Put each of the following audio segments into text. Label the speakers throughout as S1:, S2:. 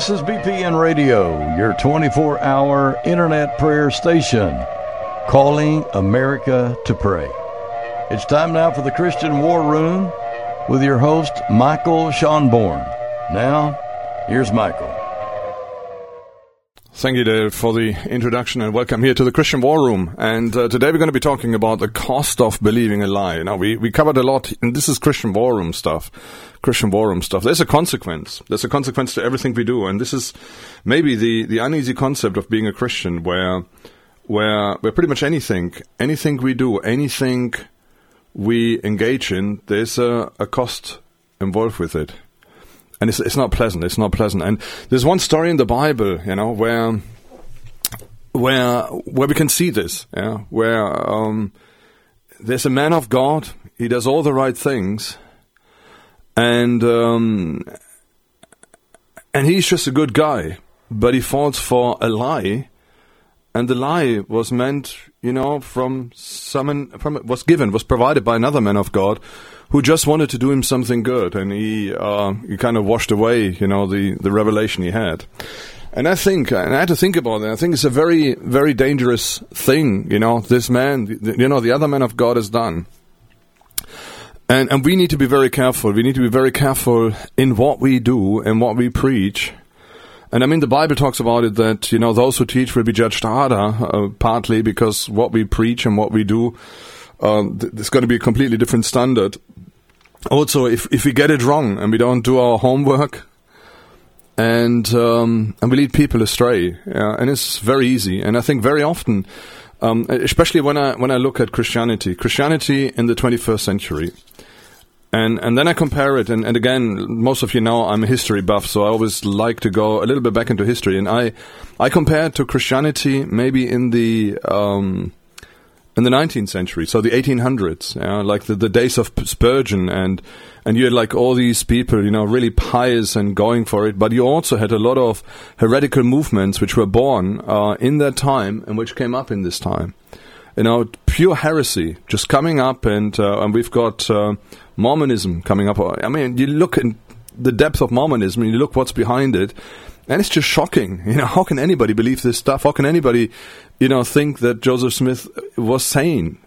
S1: This is BPN Radio, your 24-hour internet prayer station, calling America to pray. It's time now for the Christian War Room with your host, Michael Schonborn. Now, here's Michael.
S2: Thank you, Dave, for the introduction, and welcome here to the Christian War Room. And today we're going to be talking about the cost of believing a lie. Now, we covered a lot, and this is Christian War Room stuff. Christian War Room stuff. There's a consequence. There's a consequence to everything we do, and this is maybe the uneasy concept of being a Christian, where pretty much anything we do, anything we engage in, there's a cost involved with it. And it's not pleasant. It's not pleasant. And there's one story in the Bible, where we can see this, where there's a man of God. He does all the right things, and he's just a good guy, but he falls for a lie, and the lie was meant, was provided by another man of God, who just wanted to do him something good, and he kind of washed away, the revelation he had. And I had to think about it. I think it's a very, very dangerous thing, this man, the other man of God has done. And we need to be very careful. We need to be very careful in what we do and what we preach. And I mean, the Bible talks about it that, those who teach will be judged harder, partly because what we preach and what we do, there's going to be a completely different standard. Also, if we get it wrong and we don't do our homework, and we lead people astray, and it's very easy. And I think very often, especially when I look at Christianity in the 21st century, and then I compare it, and again, most of you know I'm a history buff, so I always like to go a little bit back into history, and I compare it to Christianity maybe in the 19th century, so the 1800s, like the days of Spurgeon, and you had like all these people, really pious and going for it, but you also had a lot of heretical movements which were born in that time and which came up in this time. Pure heresy just coming up, and we've got Mormonism coming up. I mean, you look in the depth of Mormonism, and you look what's behind it, and it's just shocking. How can anybody believe this stuff? How can anybody, think that Joseph Smith was sane?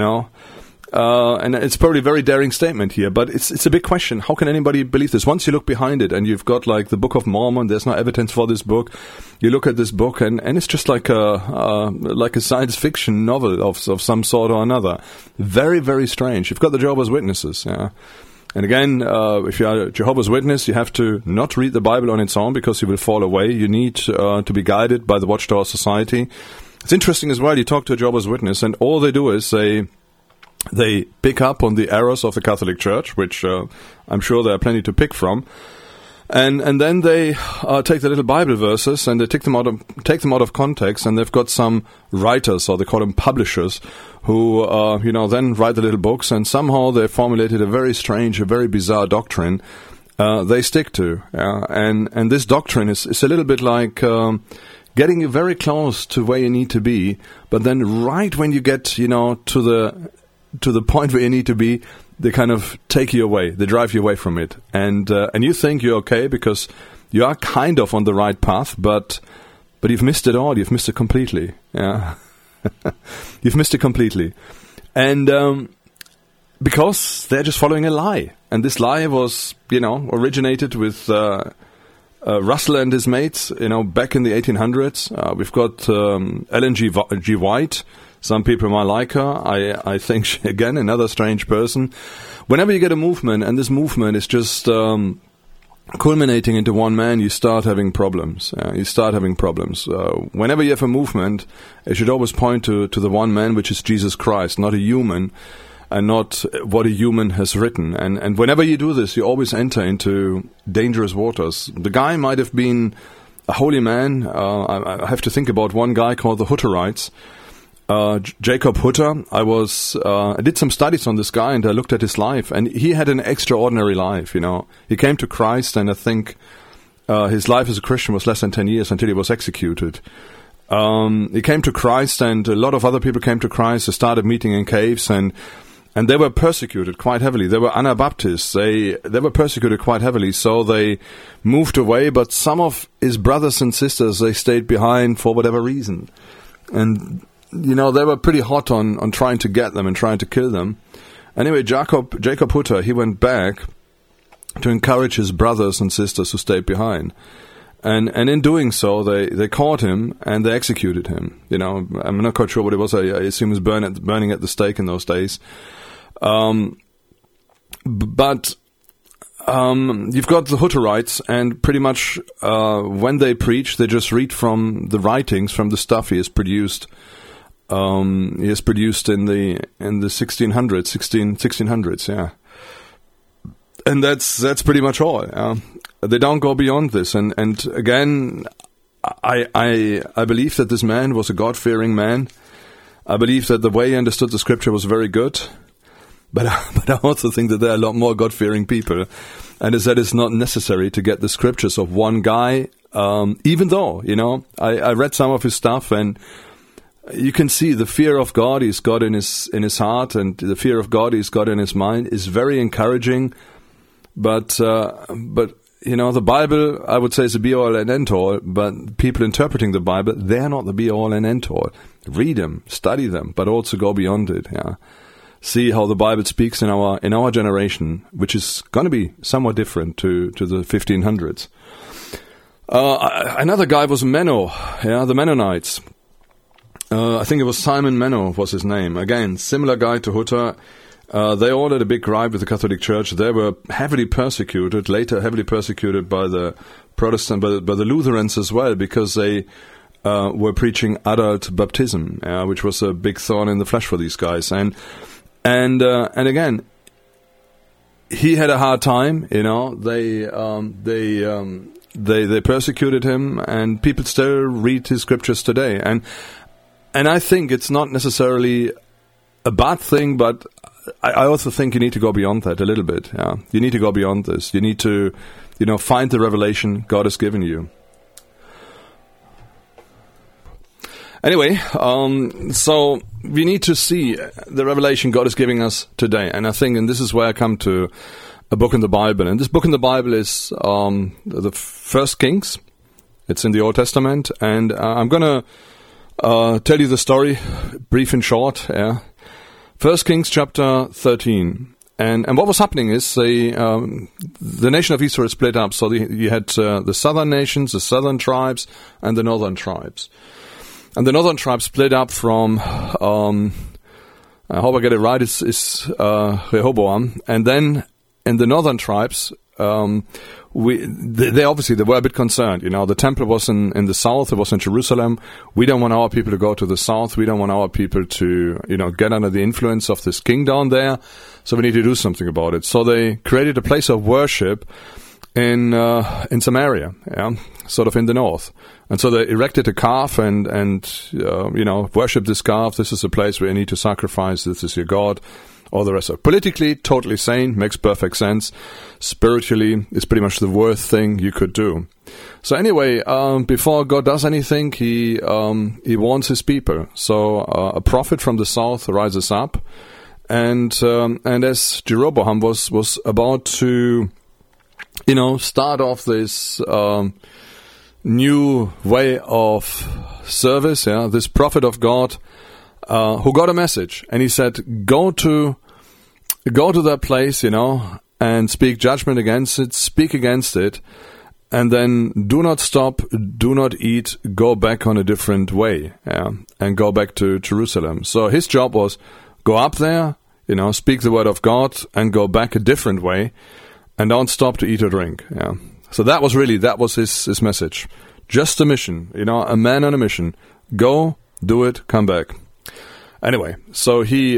S2: And it's probably a very daring statement here, but it's a big question. How can anybody believe this? Once you look behind it, and you've got like the Book of Mormon, there's no evidence for this book. You look at this book, and it's just like a science fiction novel of some sort or another. Very, very strange. You've got the Jehovah's Witnesses, And again, if you are a Jehovah's Witness, you have to not read the Bible on its own, because you will fall away. You need to be guided by the Watchtower Society. It's interesting as well, you talk to a Jehovah's Witness, and all they do is they pick up on the errors of the Catholic Church, which I'm sure there are plenty to pick from, and then they take the little Bible verses and they take them out of context, and they've got some writers, or they call them publishers, who then write the little books, and somehow they formulated a very strange, a very bizarre doctrine they stick to, and this doctrine is a little bit like getting you very close to where you need to be, but then right when you get to the point where you need to be, they kind of take you away. They drive you away from it, and you think you're okay because you are kind of on the right path, but you've missed it all. You've missed it completely. Yeah, you've missed it completely, and because they're just following a lie, and this lie was originated with Russell and his mates. Back in the 1800s. We've got Ellen G. White. Some people might like her. I think she, again, another strange person. Whenever you get a movement, and this movement is just culminating into one man, you start having problems. Whenever you have a movement, it should always point to the one man, which is Jesus Christ, not a human, and not what a human has written. And whenever you do this, you always enter into dangerous waters. The guy might have been a holy man. I have to think about one guy called the Hutterites. Jacob Hutter. I did some studies on this guy, and I looked at his life, and he had an extraordinary life. He came to Christ, and I think his life as a Christian was less than 10 years until he was executed. He came to Christ, and a lot of other people came to Christ. They started meeting in caves, and And they were persecuted quite heavily. They were Anabaptists. They were persecuted quite heavily, so they moved away. But some of his brothers and sisters, they stayed behind for whatever reason. And, they were pretty hot on trying to get them and trying to kill them. Anyway, Jacob Hutter, he went back to encourage his brothers and sisters who stayed behind. And in doing so, they caught him and they executed him. I'm not quite sure what it was. I assume it was burning at the stake in those days. But you've got the Hutterites, and pretty much when they preach, they just read from the writings, from the stuff he has produced. He has produced in the 1600s, yeah. And that's pretty much all. They don't go beyond this. And again, I believe that this man was a God-fearing man. I believe that the way he understood the scripture was very good. But I also think that there are a lot more God-fearing people. And that it's not necessary to get the scriptures of one guy, even though, I read some of his stuff, and you can see the fear of God he's got in his heart, and the fear of God he's got in his mind is very encouraging. But the Bible, I would say, is the be-all and end-all, but people interpreting the Bible, they're not the be-all and end-all. Read them, study them, but also go beyond it, yeah. See how the Bible speaks in our generation, which is going to be somewhat different to the 1500s. Another guy was Menno, the Mennonites. I think it was Simon Menno was his name. Again, similar guy to Hutter. They all had a big gripe with the Catholic Church. They were heavily persecuted, later heavily persecuted by the Protestant, by the Lutherans as well, because they were preaching adult baptism, which was a big thorn in the flesh for these guys. And again, he had a hard time. They persecuted him, and people still read his scriptures today. And I think it's not necessarily a bad thing, but I also think you need to go beyond that a little bit. Yeah, you need to go beyond this. You need to, find the revelation God has given you. Anyway, so we need to see the revelation God is giving us today. And I think, and this is where I come to a book in the Bible. And this book in the Bible is the First Kings. It's in the Old Testament. And I'm going to tell you the story, brief and short. Yeah. First Kings chapter 13. And what was happening is the nation of Israel split up. So you had the southern nations, the southern tribes, and the northern tribes. And the northern tribes split up from, I hope I get it right, it's Rehoboam. And then in the northern tribes, they obviously were a bit concerned. The temple was in the south, it was in Jerusalem. We don't want our people to go to the south. We don't want our people to, get under the influence of this king down there. So we need to do something about it. So they created a place of worship in Samaria, sort of in the north. And so they erected a calf and worshipped this calf. This is a place where you need to sacrifice. This is your God. All the rest of it. Politically, totally sane, makes perfect sense. Spiritually, it's pretty much the worst thing you could do. So anyway, before God does anything, he warns his people. So a prophet from the south rises up, and as Jeroboam was about to, start off this new way of service, this prophet of God, who got a message, and he said, go to that place, and speak judgment against it, speak against it, and then do not stop, do not eat, go back on a different way, and go back to Jerusalem. So his job was go up there, speak the word of God, and go back a different way, and don't stop to eat or drink. So that was his message. Just a mission, a man on a mission. Go, do it, come back. Anyway, so he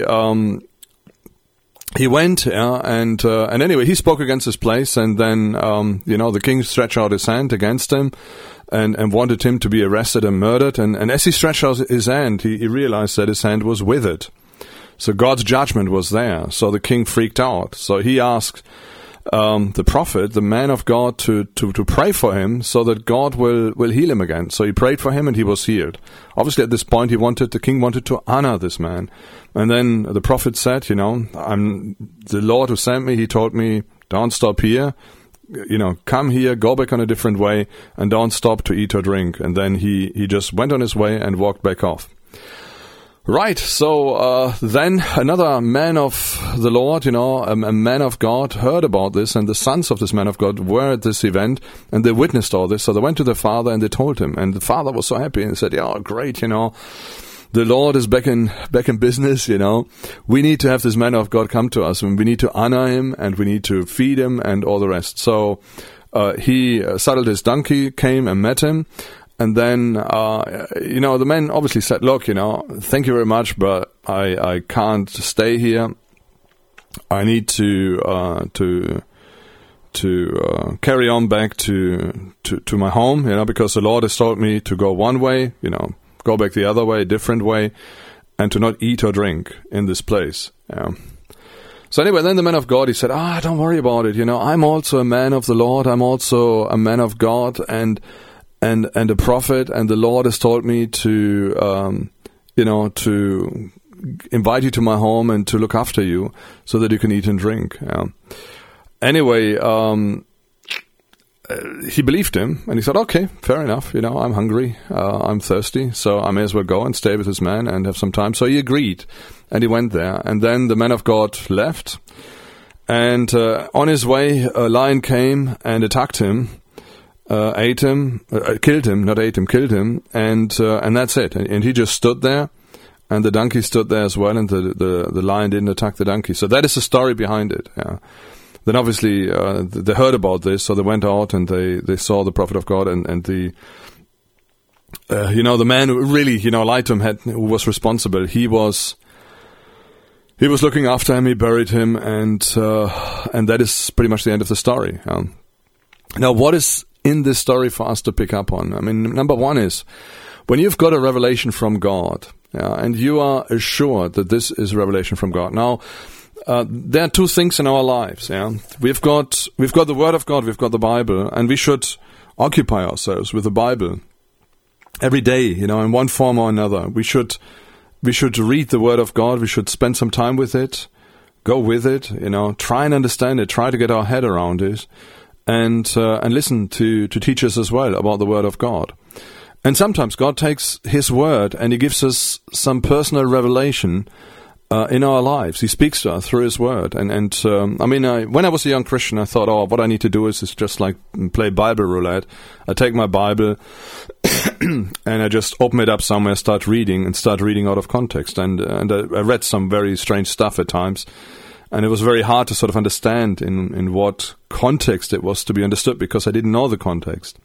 S2: went, and anyway, he spoke against this place, and then, the king stretched out his hand against him, and wanted him to be arrested and murdered, and as he stretched out his hand, he realized that his hand was withered. So God's judgment was there, so the king freaked out. So he asked the prophet, the man of God, to pray for him so that God will heal him again. So he prayed for him and he was healed. Obviously at this point the king wanted to honor this man. And then the prophet said, I'm the Lord who sent me. He told me, don't stop here. Come here, go back on a different way and don't stop to eat or drink. And then he just went on his way and walked back off. Right, so then another man of the Lord, a man of God, heard about this, and the sons of this man of God were at this event, and they witnessed all this. So they went to their father and they told him, and the father was so happy and said, "Yeah, great, the Lord is back in business, We need to have this man of God come to us, and we need to honor him, and we need to feed him, and all the rest." So he saddled his donkey, came and met him. And then, the man obviously said, "Look, thank you very much, but I can't stay here. I need to carry on back to my home, because the Lord has told me to go one way, go back the other way, different way, and to not eat or drink in this place." So anyway, then the man of God, he said, "Don't worry about it. I'm also a man of the Lord. I'm also a man of God, and a prophet, and the Lord has told me to invite you to my home and to look after you so that you can eat and drink." Anyway, he believed him, and he said, "Okay, fair enough. I'm hungry, I'm thirsty, so I may as well go and stay with this man and have some time." So he agreed, and he went there. And then the man of God left, and on his way, a lion came and attacked him. Killed him, and that's it. And he just stood there, and the donkey stood there as well, and the lion didn't attack the donkey. So that is the story behind it. Yeah. Then obviously they heard about this, so they went out and they saw the prophet of God, and the the man who really lied to him, who was responsible. He was looking after him. He buried him, and that is pretty much the end of the story. Now, what is in this story for us to pick up on? I mean, number one is, when you've got a revelation from God, and you are assured that this is a revelation from God. Now, there are two things in our lives. We've got the Word of God, we've got the Bible, and we should occupy ourselves with the Bible every day. In one form or another. We should read the Word of God. We should spend some time with it, go with it. Try and understand it. Try to get our head around it. And listen to teachers as well about the Word of God. And sometimes God takes His Word and He gives us some personal revelation in our lives. He speaks to us through His Word. And when I was a young Christian, I thought, what I need to do is just like play Bible roulette. I take my Bible and I just open it up somewhere, start reading out of context. And I read some very strange stuff at times. And it was very hard to sort of understand in what context it was to be understood, because I didn't know the context.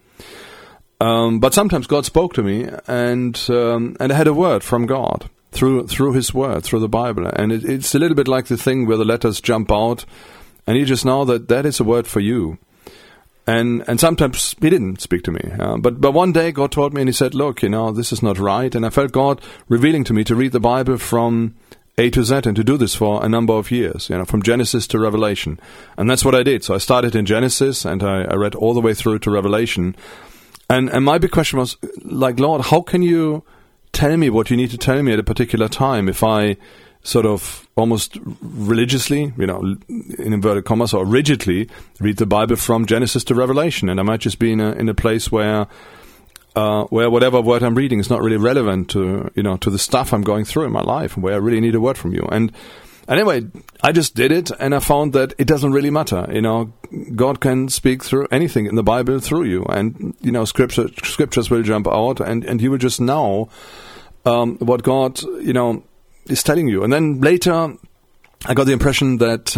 S2: But sometimes God spoke to me, and I had a word from God through His Word, through the Bible. And it's a little bit like the thing where the letters jump out, and you just know that is a word for you. And sometimes He didn't speak to me. But one day God told me, and He said, "Look, this is not right." And I felt God revealing to me to read the Bible from A to Z, and to do this for a number of years, from Genesis to Revelation. And that's what I did. So I started in Genesis, and I read all the way through to Revelation. And my big question was, like, Lord, how can you tell me what you need to tell me at a particular time if I sort of almost religiously, in inverted commas, or rigidly read the Bible from Genesis to Revelation? And I might just be in a place where whatever word I'm reading is not really relevant to the stuff I'm going through in my life, where I really need a word from you. And anyway, I just did it, and I found that it doesn't really matter. God can speak through anything in the Bible through you, and scriptures will jump out, and you will just know what God is telling you. And then later, I got the impression that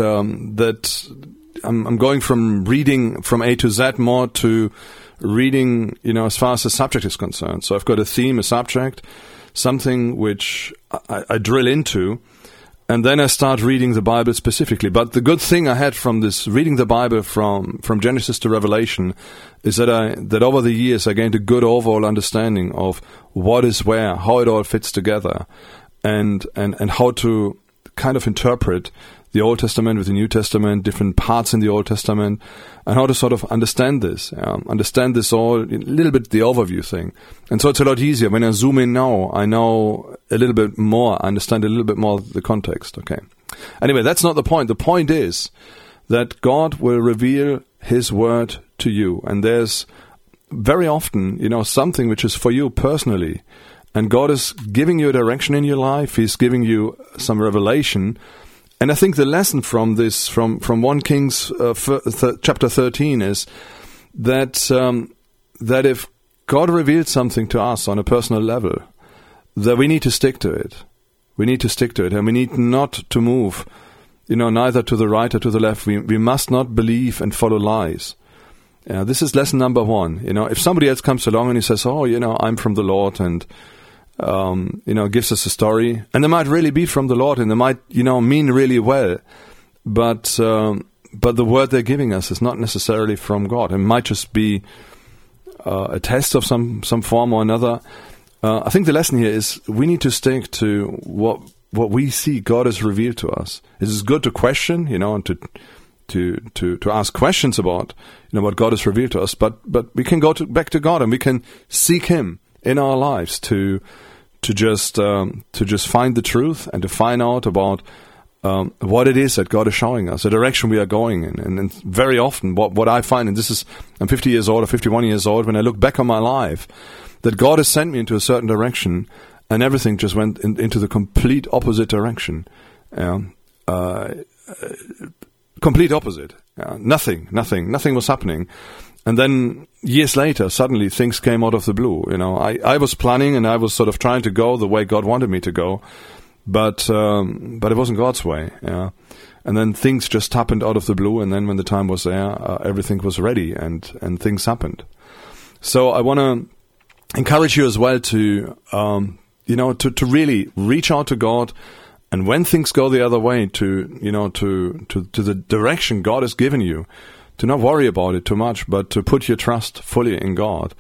S2: I'm going from reading from A to Z more to reading, as far as the subject is concerned. So I've got a theme, a subject, something which I drill into, and then I start reading the Bible specifically. But the good thing I had from this reading the Bible from Genesis to Revelation is that over the years I gained a good overall understanding of what is where, how it all fits together, and how to kind of interpret the Old Testament with the New Testament, different parts in the Old Testament, and how to sort of understand this all, a little bit the overview thing. And so it's a lot easier. When I zoom in now, I know a little bit more, I understand a little bit more the context, okay? Anyway, that's not the point. The point is that God will reveal His word to you. And there's very often, something which is for you personally. And God is giving you a direction in your life. He's giving you some revelation. And I think the lesson from this, from 1 Kings chapter 13 is that if God revealed something to us on a personal level, that we need to stick to it. We need to stick to it, and we need not to move, neither to the right or to the left. We must not believe and follow lies. This is lesson number 1. If somebody else comes along and he says, I'm from the Lord, and gives us a story, and they might really be from the Lord, and they might, mean really well, but the word they're giving us is not necessarily from God. It might just be a test of some form or another. I think the lesson here is we need to stick to what we see God has revealed to us. It is good to question, and to ask questions about, what God has revealed to us. But we can go back to God, and we can seek Him in our lives to just find the truth and to find out about what it is that God is showing us, the direction we are going in. And very often, what I find, and I'm 50 years old or 51 years old, when I look back on my life, that God has sent me into a certain direction, and everything just went into the complete opposite direction. Complete opposite. Nothing was happening. And then years later, suddenly things came out of the blue. I was planning, and I was sort of trying to go the way God wanted me to go, but it wasn't God's way. And then things just happened out of the blue. And then when the time was there, everything was ready, and things happened. So I want to encourage you as well to really reach out to God. And when things go the other way, to the direction God has given you, to not worry about it too much, but to put your trust fully in God.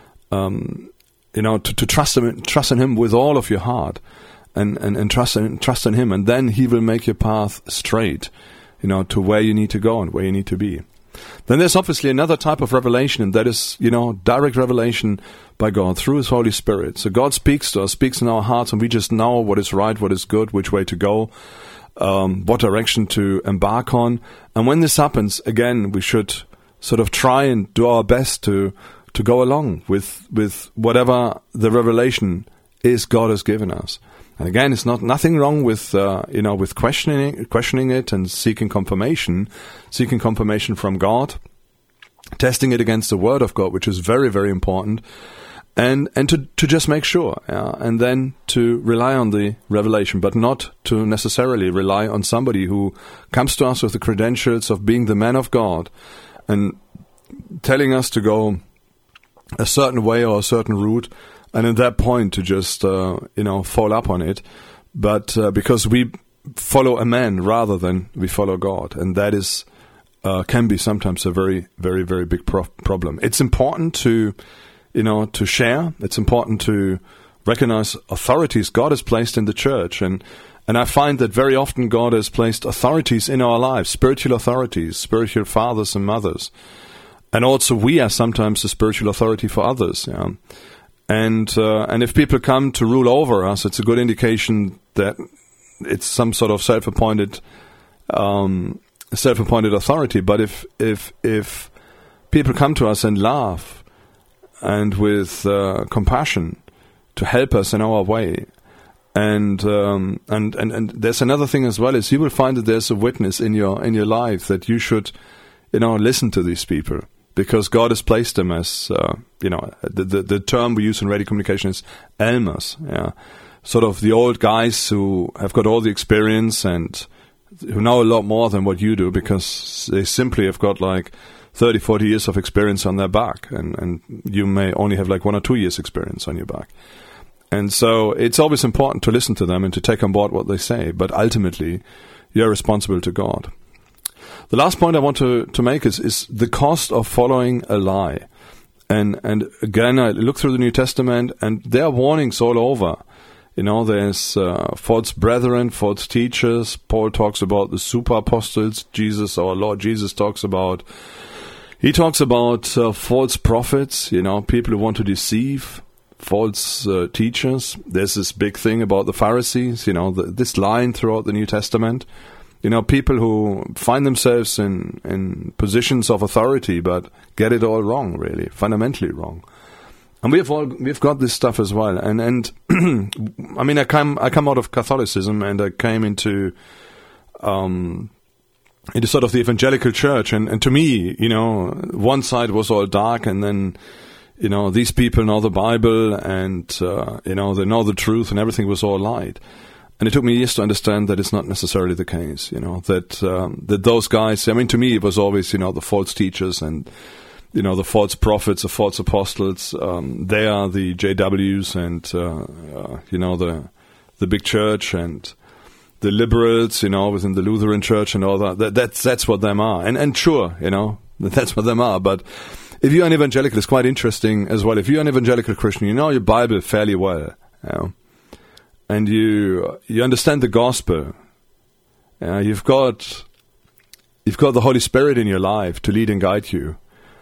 S2: To trust in Him with all of your heart, and trust in Him, and then He will make your path straight, to where you need to go and where you need to be. Then there's obviously another type of revelation, and that is, direct revelation by God through His Holy Spirit. So God speaks to us, speaks in our hearts, and we just know what is right, what is good, which way to go, what direction to embark on. And when this happens, again, we should sort of try and do our best to go along with whatever the revelation is God has given us. And again, it's nothing wrong with with questioning it and seeking confirmation from God, testing it against the Word of God, which is very, very important, and to just make sure, and then to rely on the revelation, but not to necessarily rely on somebody who comes to us with the credentials of being the man of God and telling us to go a certain way or a certain route. And at that point, to just, fall up on it. But because we follow a man rather than we follow God. And that is, can be sometimes a very, very, very big problem. It's important to share. It's important to recognize authorities God has placed in the church. And I find that very often God has placed authorities in our lives, spiritual authorities, spiritual fathers and mothers. And also we are sometimes a spiritual authority for others. And if people come to rule over us, it's a good indication that it's some sort of self-appointed authority. But if people come to us and laugh and with compassion to help us in our way, and there's another thing as well, is you will find that there's a witness in your life that you should listen to these people. Because God has placed them as, the term we use in radio communication is Elmers, sort of the old guys who have got all the experience and who know a lot more than what you do, because they simply have got like 30, 40 years of experience on their back, and you may only have like 1 or 2 years experience on your back. And so it's always important to listen to them and to take on board what they say, but ultimately you're responsible to God. The last point I want to make is the cost of following a lie. And again, I look through the New Testament, and there are warnings all over, There's false brethren, false teachers. Paul talks about the super apostles. Our Lord Jesus talks about false prophets, people who want to deceive, false teachers. There's this big thing about the Pharisees, this line throughout the New Testament. People who find themselves in positions of authority but get it all wrong, really, fundamentally wrong. And we've got this stuff as well. And I mean, I come out of Catholicism, and I came into sort of the evangelical church, and to me, one side was all dark, and then these people know the Bible, and they know the truth, and everything was all light. And it took me years to understand that it's not necessarily the case. That those guys. I mean, to me, it was always the false teachers and the false prophets, the false apostles. They are the JWs, and the big church, and the liberals, within the Lutheran Church and all that. That's what them are. And sure, that's what them are. But if you're an evangelical, it's quite interesting as well. If you're an evangelical Christian, you know your Bible fairly well, and you understand the gospel. You've got the Holy Spirit in your life to lead and guide you.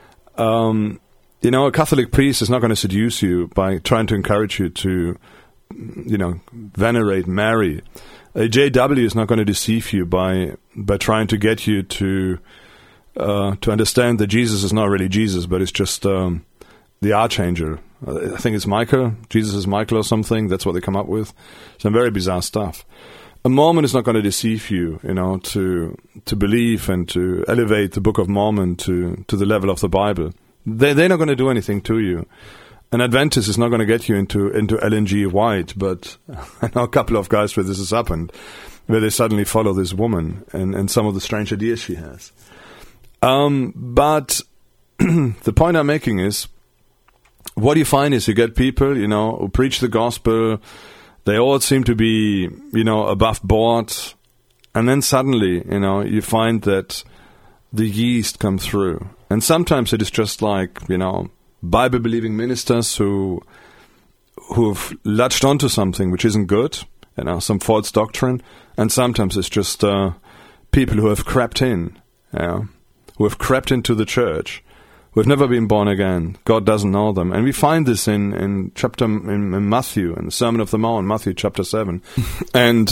S2: A Catholic priest is not going to seduce you by trying to encourage you to, venerate Mary. A JW is not going to deceive you by trying to get you to understand that Jesus is not really Jesus, but it's just the archangel. I think it's Michael. Jesus is Michael or something. That's what they come up with. Some very bizarre stuff. A Mormon is not going to deceive you, to believe and to elevate the Book of Mormon to the level of the Bible. They're not going to do anything to you. An Adventist is not going to get you into Ellen G. White, but I know a couple of guys where this has happened, where they suddenly follow this woman and some of the strange ideas she has. But the point I'm making is, what you find is you get people, who preach the gospel. They all seem to be, above board. And then suddenly, you find that the yeast come through. And sometimes it is just like, Bible-believing ministers who've latched onto something which isn't good, some false doctrine. And sometimes it's just people who have crept in, who have crept into the church, who have never been born again. God doesn't know them. And we find this in Matthew, in the Sermon of the Mount, Matthew chapter 7. And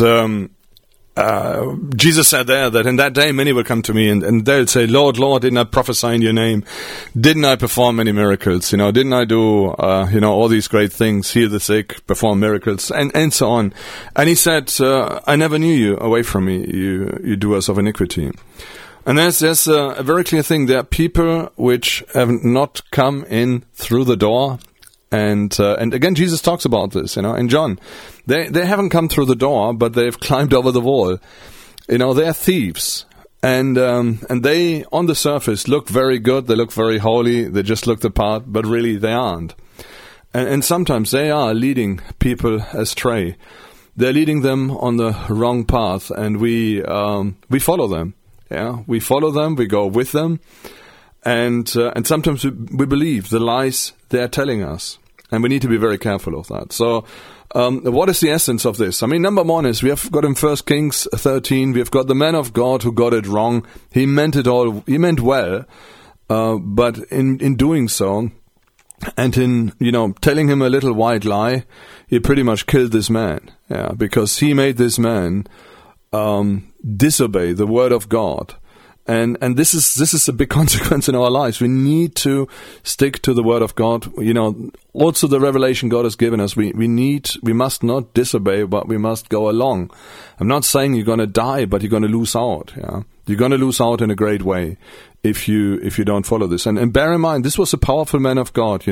S2: Jesus said there that in that day many will come to me and they'll say, Lord, Lord, didn't I prophesy in your name? Didn't I perform many miracles? Didn't I do, all these great things, heal the sick, perform miracles, and so on. And he said, I never knew you. Away from me, you doers of iniquity. And there's a very clear thing. There are people which have not come in through the door. And again, Jesus talks about this, in John. They haven't come through the door, but they've climbed over the wall. They're thieves. And they, on the surface, look very good. They look very holy. They just look the part, but really they aren't. And sometimes they are leading people astray. They're leading them on the wrong path, and we follow them. Yeah, we follow them, we go with them, and sometimes we believe the lies they are telling us, and we need to be very careful of that. So, what is the essence of this? I mean, number one is we have got in 1 Kings 13, we have got the man of God who got it wrong. He meant it all, he meant well, but in doing so, and in, telling him a little white lie, he pretty much killed this man, because he made this man disobey the word of God, and this is a big consequence in our lives. We need to stick to the word of God. Also the revelation God has given us. We must not disobey, but we must go along. I'm not saying you're going to die, but you're going to lose out. Yeah, you're going to lose out in a great way if you don't follow this. And bear in mind, this was a powerful man of God.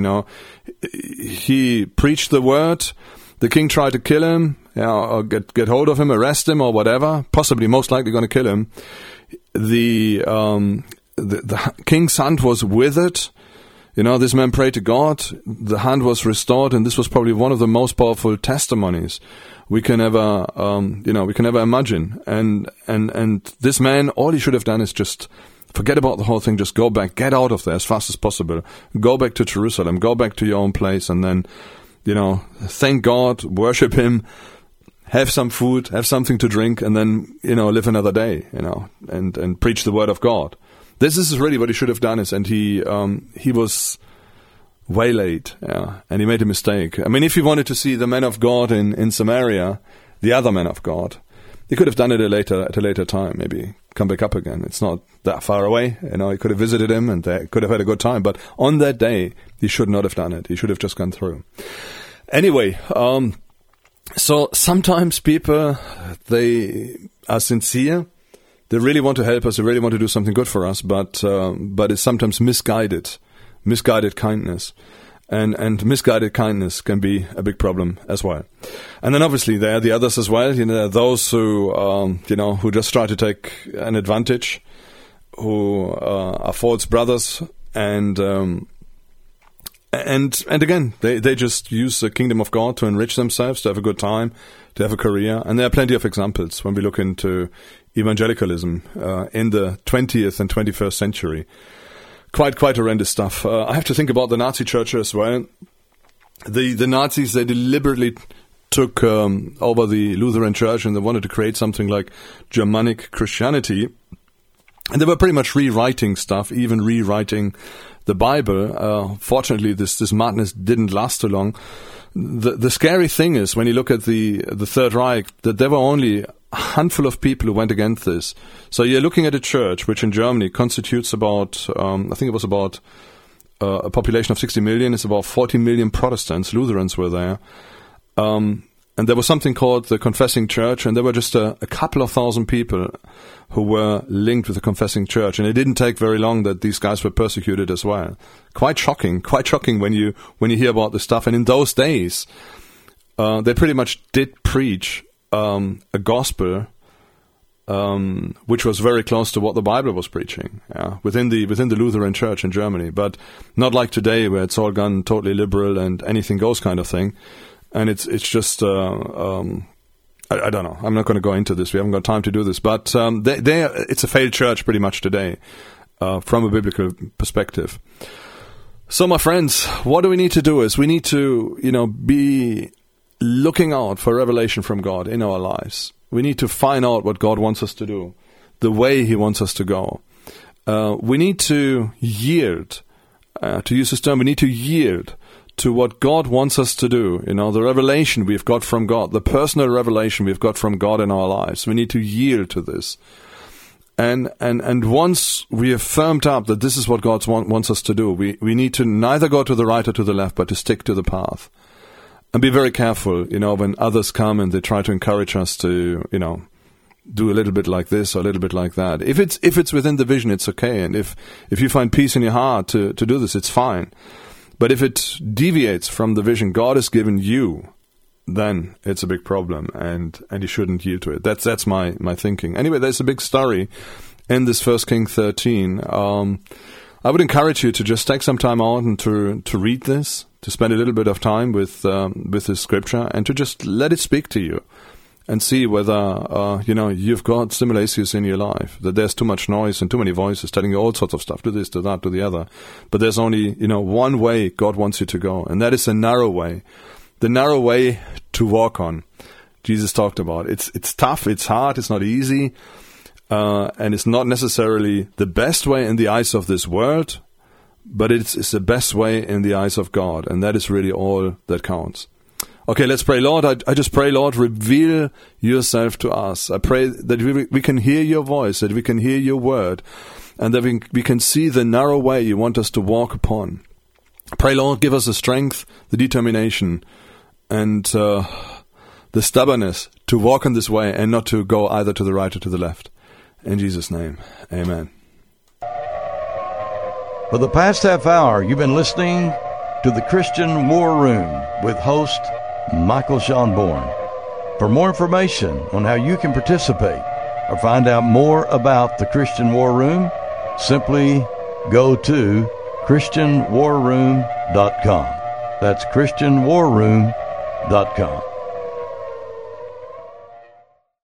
S2: He preached the word. The king tried to kill him, or get hold of him, arrest him, or whatever. Possibly, most likely, going to kill him. The king's hand was withered. This man prayed to God. The hand was restored, and this was probably one of the most powerful testimonies we can ever, imagine. And this man, all he should have done is just forget about the whole thing. Just go back, get out of there as fast as possible. Go back to Jerusalem. Go back to your own place, and then, thank God, worship Him, have some food, have something to drink, and then, live another day, and preach the word of God. This is really what he should have done, and he was waylaid, and he made a mistake. I mean, if he wanted to see the man of God in Samaria, the other man of God, he could have done it at a later time, maybe come back up again. It's not that far away, he could have visited him and they could have had a good time, but on that day, he should not have done it. He should have just gone through. Anyway, so sometimes people, they are sincere, they really want to help us, they really want to do something good for us, but it's sometimes misguided kindness. And misguided kindness can be a big problem as well. And then obviously there are the others as well, those who, who just try to take an advantage, who are false brothers, and again, they just use the kingdom of God to enrich themselves, to have a good time, to have a career. And there are plenty of examples when we look into evangelicalism in the 20th and 21st century. Quite horrendous stuff. I have to think about the Nazi church as well. The Nazis, they deliberately took over the Lutheran church, and they wanted to create something like Germanic Christianity. And they were pretty much rewriting stuff, even rewriting the Bible. Fortunately, this madness didn't last too long. The scary thing is, when you look at the Third Reich, that there were only a handful of people who went against this. So you're looking at a church which in Germany constitutes about, I think it was about a population of 60 million. It's about 40 million Protestants, Lutherans were there. And there was something called the Confessing Church, and there were just a couple of thousand people who were linked with the Confessing Church. And it didn't take very long that these guys were persecuted as well. Quite shocking when you hear about this stuff. And in those days, they pretty much did preach a gospel which was very close to what the Bible was preaching, within the Lutheran Church in Germany, but not like today where it's all gone totally liberal and anything goes kind of thing. And it's just I don't know. I'm not going to go into this. We haven't got time to do this, but it's a failed church pretty much today from a biblical perspective. So, my friends, what do we need to do is we need to be looking out for revelation from God in our lives. We need to find out what God wants us to do, the way He wants us to go. We need to yield, to use this term, we need to yield to what God wants us to do. The revelation we've got from God, the personal revelation we've got from God in our lives. We need to yield to this. And once we have firmed up that this is what God wants us to do, we need to neither go to the right or to the left, but to stick to the path. And be very careful, when others come and they try to encourage us to, do a little bit like this or a little bit like that. If it's within the vision, it's okay. And if you find peace in your heart to do this, it's fine. But if it deviates from the vision God has given you, then it's a big problem, and you shouldn't yield to it. That's my thinking. Anyway, there's a big story in this 1 Kings 13. I would encourage you to just take some time out and to read this, to spend a little bit of time with this scripture, and to just let it speak to you, and see whether you've got stimulatius in your life, that there's too much noise and too many voices telling you all sorts of stuff, do this, do that, do the other. But there's only one way God wants you to go, and that is a narrow way, the narrow way to walk on. Jesus talked about it's tough, it's hard, it's not easy, and it's not necessarily the best way in the eyes of this world, but it's the best way in the eyes of God, and that is really all that counts. Okay, let's pray. Lord, I just pray, Lord, reveal yourself to us. I pray that we can hear your voice, that we can hear your word, and that we can see the narrow way you want us to walk upon. Pray, Lord, give us the strength, the determination, and the stubbornness to walk in this way and not to go either to the right or to the left. In Jesus' name, amen.
S1: For the past half hour, you've been listening to the Christian War Room with host Michael Schonborn. For more information on how you can participate or find out more about the Christian War Room, simply go to ChristianWarRoom.com. That's ChristianWarRoom.com.